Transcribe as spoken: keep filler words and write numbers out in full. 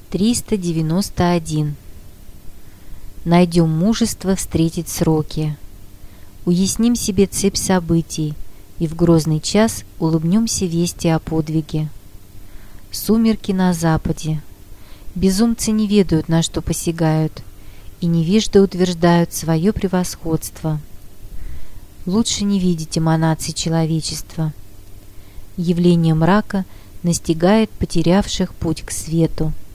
триста девяносто один. Найдем мужество встретить сроки. Уясним себе цепь событий и в грозный час улыбнемся вести о подвиге. Сумерки на западе. Безумцы не ведают, на что посягают, и невежды утверждают свое превосходство. Лучше не видеть эманаций человечества. Явление мрака настигает потерявших путь к свету.